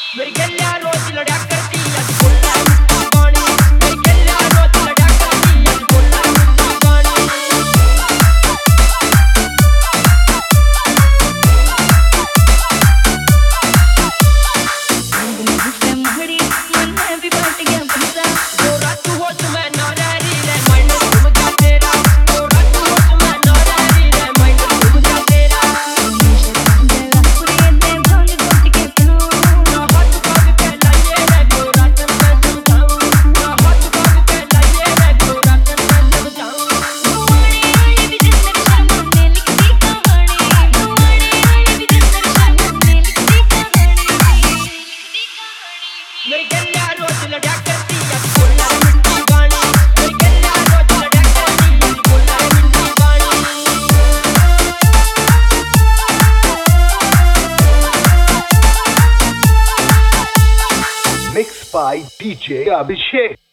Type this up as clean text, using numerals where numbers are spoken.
मेरी गलियां रोज लड़ा करती आज बोला मिट्टी पानी मेरी गलियां रोज लड़ा करती आज बोला मिट्टी पानी मुझसे महड़ी मन में भी बट गया बंसा जो रात होश में ना रही रे माइंड घूम गया तेरा जो रात होश में ना रही रे माइंड घूम गया तेरा जला पूरे दे भांग घुट के पियो ना हाथ पग के लाइए रे जो रात में समझाऊं ना हाथ पग के लाइए रे जो रात में समझाऊं वाणी आई भी जिंदगी शर्मा ने लिखती कहानी वाणी आई भी जिंदगी शर्मा ने लिखती कहानी मेरी गलियां रोज लड़ा करती आज बोला मिट्टी पानी मेरी गलियां रोज लड़ा करती आज बोला मिट्टी पानी Mixed by DJ Abhishek.